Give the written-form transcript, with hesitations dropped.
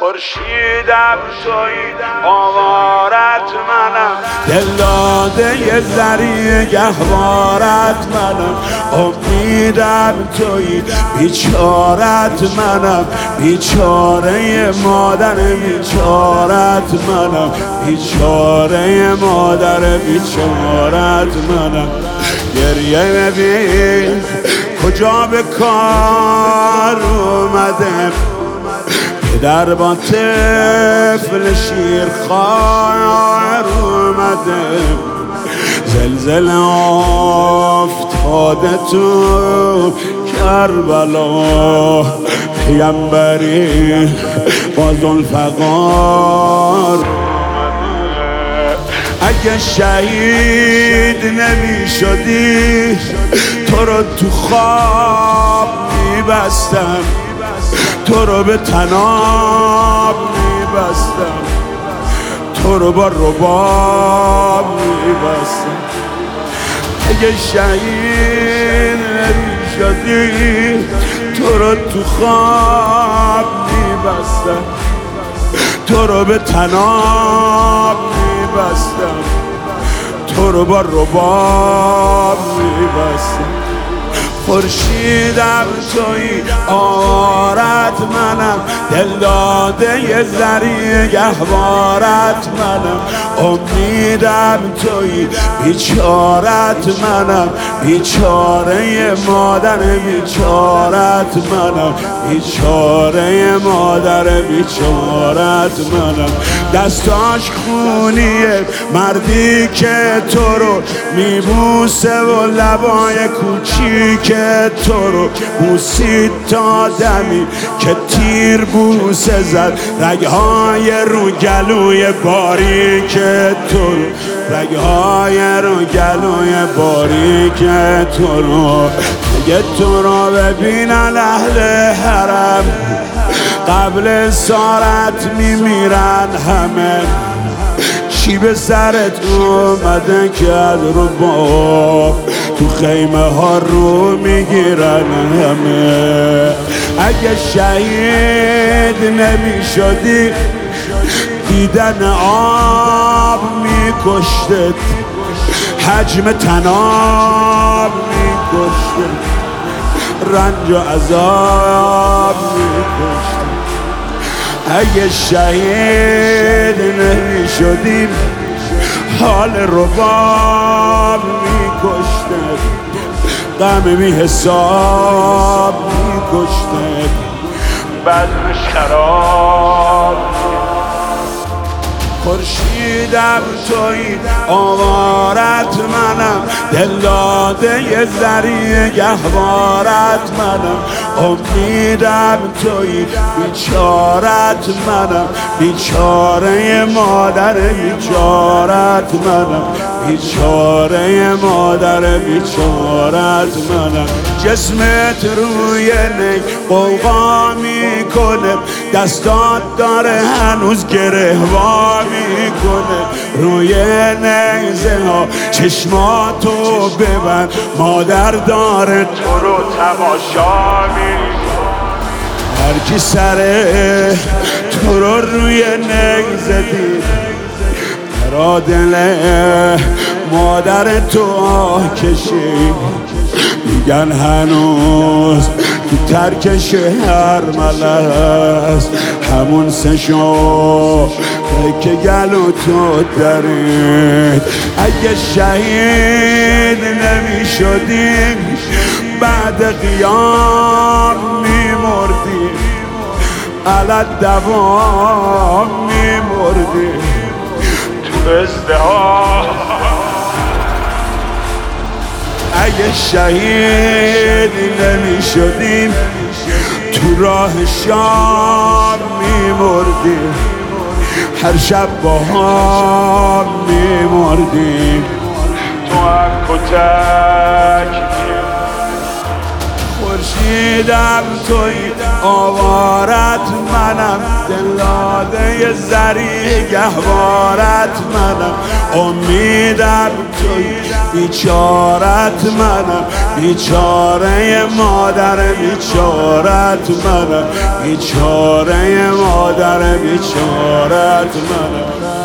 خورشیدم تویی آوارت منم، دل داده یه ذری گهوارت منم. امیدم تویی بیچارت منم، بیچاره مادر بیچارت منم، بیچاره مادر بیچارت منم. گریه ببین کجا به کار اومده، پدر با طفل شیرخوار اومده. زلزله افتاده تو کربلا، پیامبری با ذوالفقار اومده. اگه شهید نمی شدی تو رو تو خواب میبستم، تو رو به طناب میبستم، تو رو با رباب میبستم. اگه شهید نمیشدی تو رو تو خواب میبستم، تو رو به طناب میبستم، تو رو با رباب میبستم. خورشیدم تویی آوارت منم، دل داده یه ذری گهوارت منم. امیدم تویی بیچارت منم، بیچاره مادر بیچارت منم، بیچاره مادر بیچارت منم. دستاش خونیه مردی که تو رو میبوسه و لبای کوچیک تو رو بوسید تا دمی که تیر بوسه زد. رگهای رو گلوی باریک تو رو، رگهای رو گلوی باریک تو رو. اگه تو رو ببینن اهل حرم قبل اسارت میمیرن همه. چی به سرت اومده که از رو با تو خیمه ها رو میگیرن همه. اگه شهید نمی شدی دیدن آب میکشتت، حجم طناب میکشتت، رنج و عذاب میکشتت. اگه شهید نمی شدیم حال رباب میکشتد، غم بی حساب میکشتد، بزمش خراب. خورشیدم تویی آوارت منم، دل داده یه ذری گهوارت منم. امیدم تویی بیچارت منم، بیچاره مادر بیچارت منم، بیچاره مادر بیچارت منم. جسمت روی نی قوقا میکنه، دستات داره هنوز گره وا میکنه. روی نیزه ها چشماتو ببند، مادر داره تو رو تماشا میکنه. هر کی سره تو رو روی نیزه دید را دل مادر تو کشید. میگن هنوز تو ترکش هر ملس همون سشو که گلو تو درید. اگه شهید نمی شدیم بعد قیام میمردیم، علت دوام میمردیم تو ازدهام. اگه شهید نمی شدیم تو راه شام میمردیم، هر شب با هم میمردیم تو هم کتک. خورشیدم توی آوارت منم، دلاده زری گهوارت منم، امیدم توی بیچارت منم، بیچاره مادر بیچارت منم، بیچاره مادر بیچارت منم.